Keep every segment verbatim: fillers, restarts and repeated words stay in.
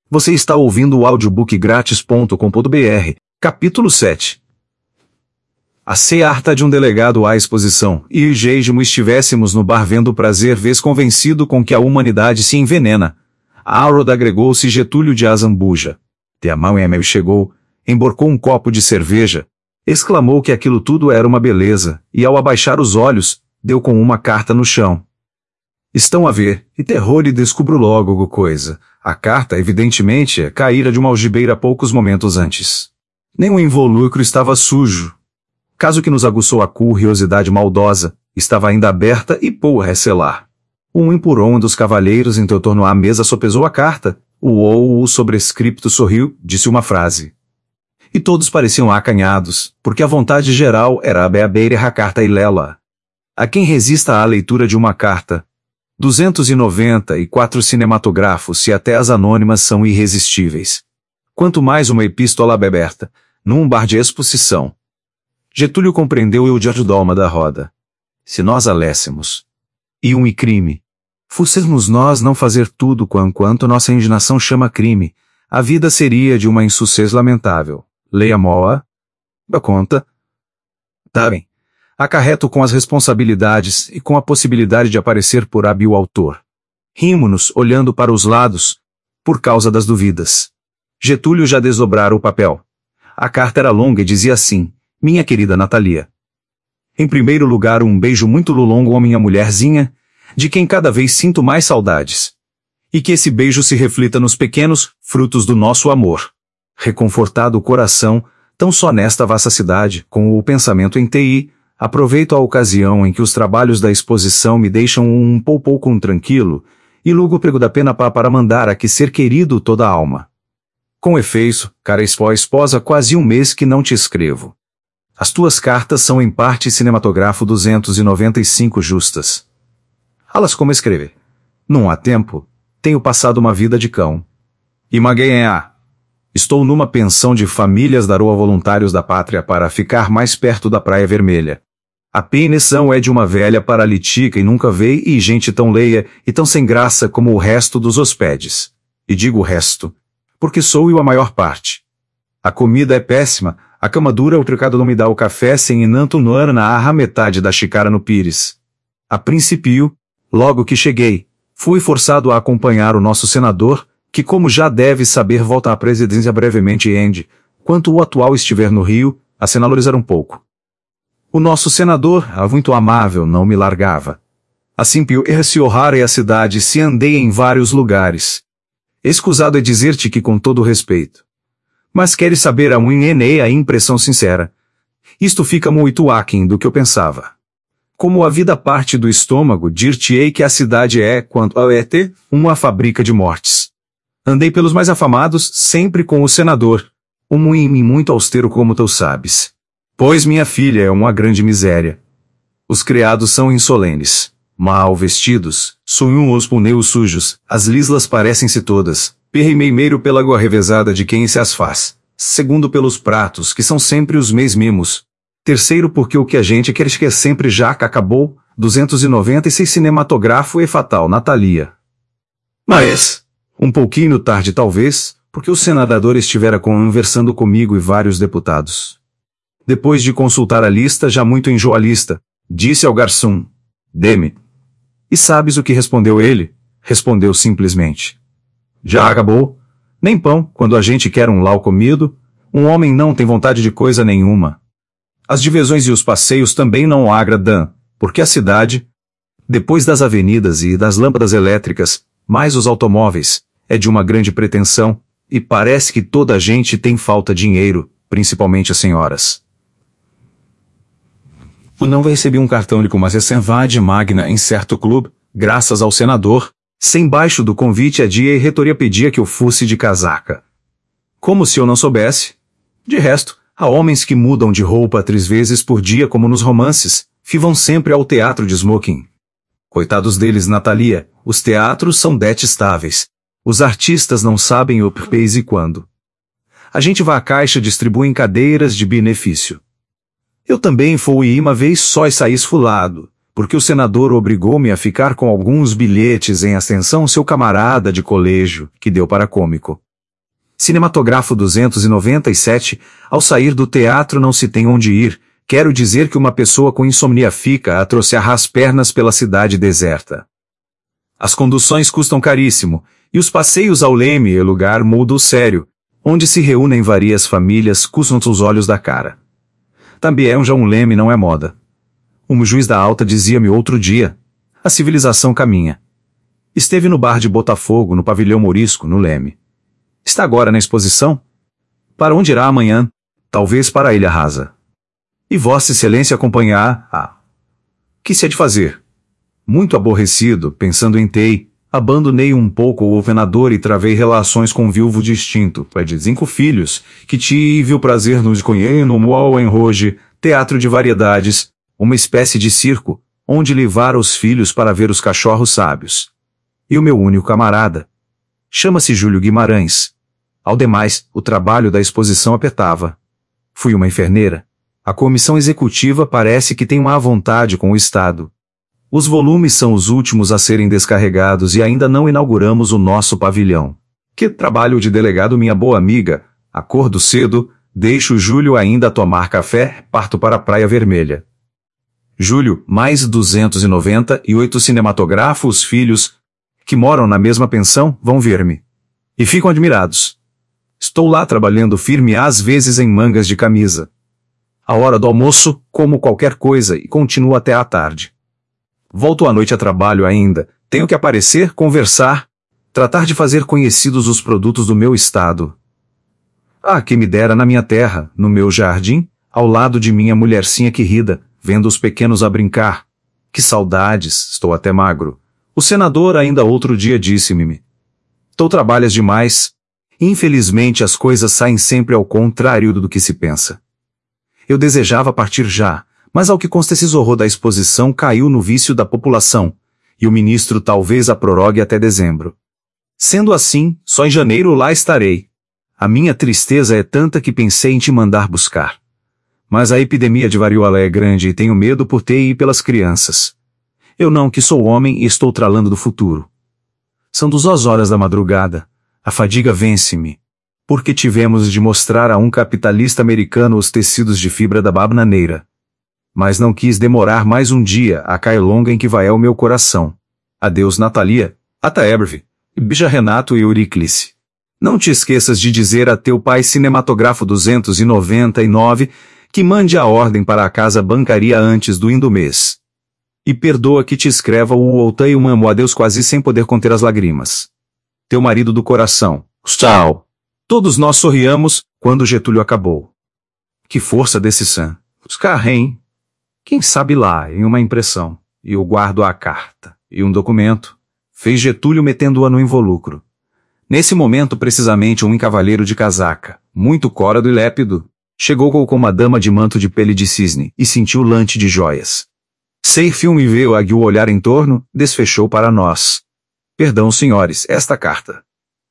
Você está ouvindo o audiobook grátis ponto com ponto br, capítulo sete. A cearta de um delegado à exposição, e Jeijimo estivéssemos no bar vendo o prazer vez convencido com que a humanidade se envenena. A Harold agregou-se Getúlio de Azambuja. Teamauemel chegou, emborcou um copo de cerveja, exclamou que aquilo tudo era uma beleza, e ao abaixar os olhos, deu com uma carta no chão. Estão a ver, e terror e descubro logo coisa. A carta, evidentemente, caíra de uma algibeira poucos momentos antes. Nem o invólucro estava sujo. Caso que nos aguçou a curiosidade maldosa, estava ainda aberta e pou a recelar. Um empurrão dos cavalheiros em torno à mesa sopesou a carta, o ou o sobrescripto sorriu, disse uma frase. E todos pareciam acanhados, porque a vontade geral era abeabeire a carta e lela. A quem resista à leitura de uma carta, duzentos e noventa e quatro cinematógrafos e até as anônimas são irresistíveis. Quanto mais uma epístola aberta, num bar de exposição. Getúlio compreendeu o diadoma da roda. Se nós a léssemos, e um e crime, fossemos nós não fazer tudo quanto nossa indignação chama crime, a vida seria de uma insucess lamentável. Leia Moa. Da conta. Tá bem. Acarreto com as responsabilidades e com a possibilidade de aparecer por hábil autor. Rimo-nos olhando para os lados, por causa das dúvidas. Getúlio já desdobrara o papel. A carta era longa e dizia assim: minha querida Natalia. Em primeiro lugar, um beijo muito longo a minha mulherzinha, de quem cada vez sinto mais saudades. E que esse beijo se reflita nos pequenos frutos do nosso amor. Reconfortado o coração, tão só nesta vasta cidade, com o pensamento em T I, aproveito a ocasião em que os trabalhos da exposição me deixam um pouco tranquilo, e lugo prego da pena pá para mandar a que ser querido toda a alma. Com efeito, cara espó esposa, quase um mês que não te escrevo. As tuas cartas são em parte cinematógrafo duzentos e noventa e cinco justas. Alas como escrever. Não há tempo, tenho passado uma vida de cão. E maguenha. Estou numa pensão de famílias darou a voluntários da pátria para ficar mais perto da Praia Vermelha. A pensão é de uma velha paralítica e nunca veio e gente tão leia e tão sem graça como o resto dos hospedes. E digo o resto, porque sou eu a maior parte. A comida é péssima, a cama dura, o trocado não me dá o café sem enanto no ano na arra metade da xícara no pires. A princípio, logo que cheguei, fui forçado a acompanhar o nosso senador, que como já deve saber volta à presidência brevemente ende, quanto o atual estiver no Rio, a senalorizar um pouco. O nosso senador, muito amável, não me largava. Assim pio se honrarei a cidade se andei em vários lugares. Escusado é dizer-te que com todo respeito. Mas queres saber a unha a impressão sincera. Isto fica muito aquém do que eu pensava. Como a vida parte do estômago, dir-te-ei que a cidade é, quanto ao E T, uma fábrica de mortes. Andei pelos mais afamados, sempre com o senador, um homem muito austero como tu sabes. Pois minha filha é uma grande miséria. Os criados são insolenes, mal vestidos, sonham os pneus sujos, as lislas parecem-se todas, primeiro pela água revezada de quem se as faz, segundo pelos pratos que são sempre os mesmos, terceiro porque o que a gente quer que é sempre já que acabou, duzentos e noventa e seis cinematógrafo e fatal Natalia. Mas, um pouquinho tarde talvez, porque o senador estivera conversando comigo e vários deputados. Depois de consultar a lista já muito enjoalista, disse ao garçom, dê-me. E sabes o que respondeu ele? Respondeu simplesmente. Já acabou? Nem pão, quando a gente quer um lau comido, um homem não tem vontade de coisa nenhuma. As divisões e os passeios também não o agradam, porque a cidade, depois das avenidas e das lâmpadas elétricas, mais os automóveis, é de uma grande pretensão, e parece que toda a gente tem falta de dinheiro, principalmente as senhoras. Não recebi um cartão de comerciante magna em certo clube, graças ao senador, sem baixo do convite a dia e retoria pedia que eu fosse de casaca. Como se eu não soubesse. De resto, há homens que mudam de roupa três vezes por dia como nos romances, e vão sempre ao teatro de smoking. Coitados deles, Natalia, os teatros são detestáveis. Os artistas não sabem o porquê e quando. A gente vai à caixa e distribui em cadeiras de benefício. Eu também fui uma vez só e saí esfolado, porque o senador obrigou-me a ficar com alguns bilhetes em ascensão seu camarada de colégio, que deu para cômico. Cinematógrafo duzentos e noventa e sete, ao sair do teatro não se tem onde ir, quero dizer que uma pessoa com insomnia fica a trocear as pernas pela cidade deserta. As conduções custam caríssimo, e os passeios ao Leme é lugar mudo sério, onde se reúnem várias famílias, custam os olhos da cara. Também já um Leme não é moda. Um juiz da alta dizia-me outro dia, a civilização caminha. Esteve no bar de Botafogo, no pavilhão Morisco, no Leme. Está agora na exposição? Para onde irá amanhã? Talvez para a Ilha Rasa. E Vossa Excelência acompanhar? Ah, que se há de fazer? Muito aborrecido, pensando em Tei, abandonei um pouco o alvenador e travei relações com o viúvo distinto, pai de cinco filhos, que tive o prazer nos conhecer no Moulin Rouge, teatro de variedades, uma espécie de circo, onde levar os filhos para ver os cachorros sábios. E o meu único camarada chama-se Júlio Guimarães. Ao demais, o trabalho da exposição apertava. Fui uma enfermeira. A comissão executiva parece que tem má vontade com o Estado. Os volumes são os últimos a serem descarregados e ainda não inauguramos o nosso pavilhão. Que trabalho de delegado, minha boa amiga. Acordo cedo, deixo Júlio ainda tomar café, parto para a Praia Vermelha. Júlio, mais duzentos e noventa e oito cinematógrafos filhos, que moram na mesma pensão, vão ver-me. E ficam admirados. Estou lá trabalhando firme às vezes em mangas de camisa. À hora do almoço, como qualquer coisa e continuo até à tarde. Volto à noite a trabalho ainda, tenho que aparecer, conversar, tratar de fazer conhecidos os produtos do meu estado. Ah, que me dera na minha terra, no meu jardim, ao lado de minha mulhercinha querida, vendo os pequenos a brincar. Que saudades, estou até magro. O senador ainda outro dia disse-me: Tu trabalhas demais. Infelizmente as coisas saem sempre ao contrário do que se pensa. Eu desejava partir já, mas ao que consta esse horror da exposição caiu no vício da população, e o ministro talvez a prorrogue até dezembro. Sendo assim, só em janeiro lá estarei. A minha tristeza é tanta que pensei em te mandar buscar. Mas a epidemia de varíola é grande e tenho medo por ter e pelas crianças. Eu não que sou homem e estou tralando do futuro. São duas horas da madrugada. A fadiga vence-me. Porque tivemos de mostrar a um capitalista americano os tecidos de fibra da bananeira. Mas não quis demorar mais um dia a cair longa em que vai o meu coração. Adeus, Natalia, até breve, Bija Renato e Euriclice. Não te esqueças de dizer a teu pai cinematógrafo duzentos e noventa e nove que mande a ordem para a casa bancaria antes do indo mês. E perdoa que te escreva o outei um amo adeus quase sem poder conter as lágrimas. Teu marido do coração. Tchau. Todos nós sorriamos, quando Getúlio acabou. Que força desse Sam. Os carrem. Quem sabe lá, em uma impressão. E eu guardo a carta. E um documento. Fez Getúlio metendo-a no involucro. Nesse momento precisamente um cavalheiro de casaca, muito córado e lépido, chegou com uma dama de manto de pele de cisne e sentiu lante de joias. Sei filme veio a o olhar em torno, desfechou para nós. Perdão, senhores, esta carta.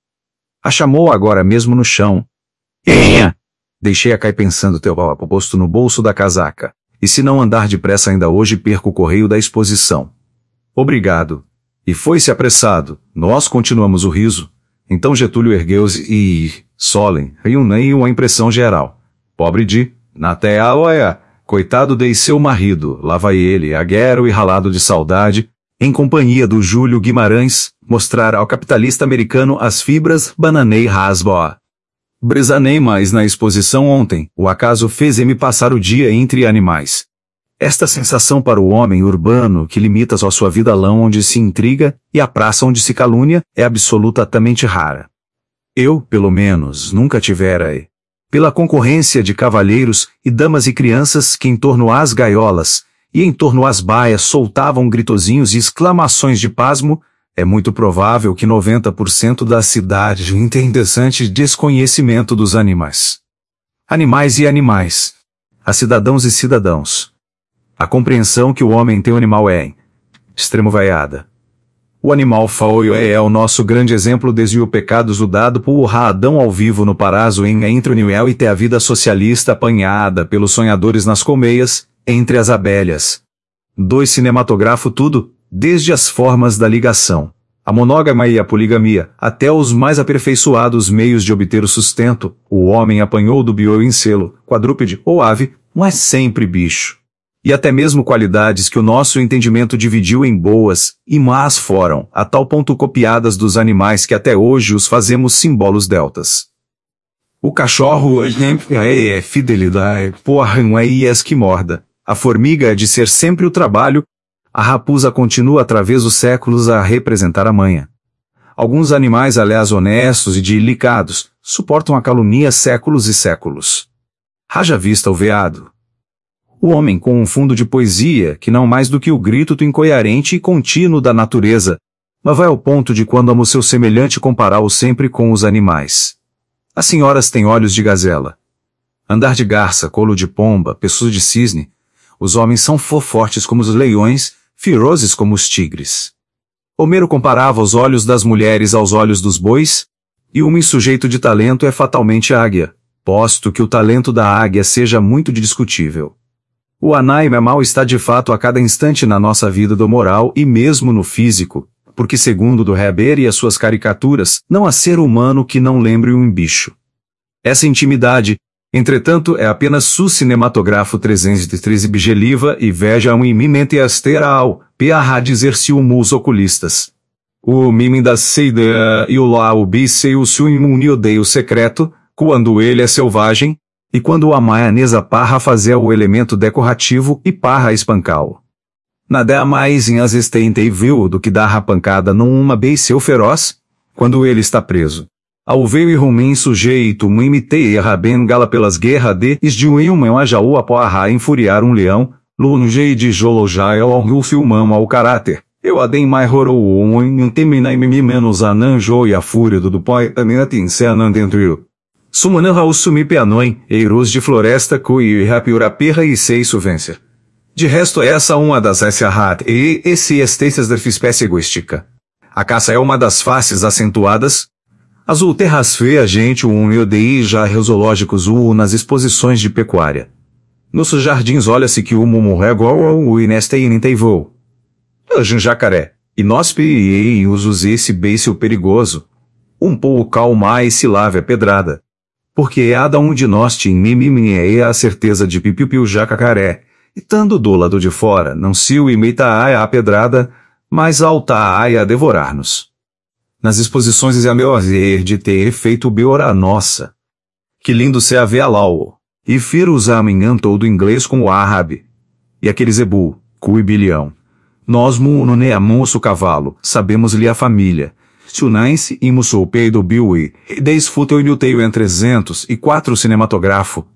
A chamou agora mesmo no chão. Enha! Deixei-a cair pensando teu pau posto no bolso da casaca. E se não andar depressa ainda hoje perco o correio da exposição. Obrigado. E foi-se apressado. Nós continuamos o riso. Então Getúlio ergueu-se e... Solem, riu nem uma impressão geral. Pobre de... Naté a olha... Coitado de seu marido, lá vai ele, aguero e ralado de saudade, em companhia do Júlio Guimarães, mostrar ao capitalista americano as fibras bananei rasboa. Brisanei mais na exposição ontem, o acaso fez-me passar o dia entre animais. Esta sensação para o homem urbano que limita a sua vida lão onde se intriga e a praça onde se calúnia é absolutamente rara. Eu, pelo menos, nunca tivera pela concorrência de cavalheiros e damas e crianças que em torno às gaiolas e em torno às baias soltavam gritozinhos e exclamações de pasmo, é muito provável que noventa por cento da cidade tenha interessante desconhecimento dos animais. Animais e animais. A cidadãos e cidadãos. A compreensão que o homem tem o animal é, em extremo vaiada. O animal faoio é, é o nosso grande exemplo desde o pecado dado por Adão ao vivo no paraíso em entre o Niel e ter a vida socialista apanhada pelos sonhadores nas colmeias, entre as abelhas. Dois cinematógrafo tudo, desde as formas da ligação, a monógama e a poligamia, até os mais aperfeiçoados meios de obter o sustento, o homem apanhou do bio em selo, quadrúpede ou ave, mas sempre bicho. E até mesmo qualidades que o nosso entendimento dividiu em boas e más foram, a tal ponto copiadas dos animais que até hoje os fazemos símbolos deltas. O cachorro é fidelidade, porra não é ias que morda. A formiga é de ser sempre o trabalho, a raposa continua através dos séculos a representar a manha. Alguns animais, aliás honestos e delicados, suportam a calúnia séculos e séculos. Haja vista o veado. O homem com um fundo de poesia que não mais do que o grito incoerente e contínuo da natureza, mas vai ao ponto de quando amo seu semelhante compará-o sempre com os animais. As senhoras têm olhos de gazela. Andar de garça, colo de pomba, pescoço de cisne. Os homens são fortes como os leões, ferozes como os tigres. Homero comparava os olhos das mulheres aos olhos dos bois, e um sujeito de talento é fatalmente águia, posto que o talento da águia seja muito discutível. O anaima mal está de fato a cada instante na nossa vida do moral e mesmo no físico, porque segundo do Reber e as suas caricaturas, não há ser humano que não lembre um bicho. Essa intimidade, entretanto, é apenas su cinematográfico trezentos e treze bigeliva e veja um imente asteral, para dizer-se humus oculistas. O mimim da seida e o lá o bisse o seu imune odeio secreto, quando ele é selvagem, e quando a maionesa parra fazer o elemento decorativo e parra espancal. Nada mais em assistente viu do que dar a pancada numa beiçeu feroz, quando ele está preso. Ao veio e ruim sujeito me imitei e raben gala pelas guerras de esdiuilman a jaú a poarra infuriar um leão, lunge de jolojai ao rio filmam ao caráter. Eu adem mais horou um em temina e mimi menos ananjo e a fúria do pai também senan dentro. Sumanan raul sumi peanoin, eiros de floresta cui e rapiura perra e sei suvência. De resto essa uma das rat e esse estências da espécie egoística. A caça é uma das faces acentuadas. As ulterras fê a gente um e odei já zoológicos u nas exposições de pecuária. Nos jardins olha-se que o mumu é igual ao inestein teivou. Hoje um jacaré, inospe e usos esse beiço perigoso. Um pouco calma e se lave a pedrada. Porque cada um de nós tinha mimimi é a certeza de pipiu jacaré, e tando do lado de fora, não se o imita a pedrada, mas alta a devorar-nos. Nas exposições é a meu azer de ter feito beora nossa. Que lindo se haver alau, e firo usar amanhã todo inglês com o árabe. E aquele zebu, cui bilhão. Nós mu no neamoço cavalo, sabemos-lhe a família. Sunanse e mussou peido biui, e dez futeu e teio em trezentos e quatro cinematográfico,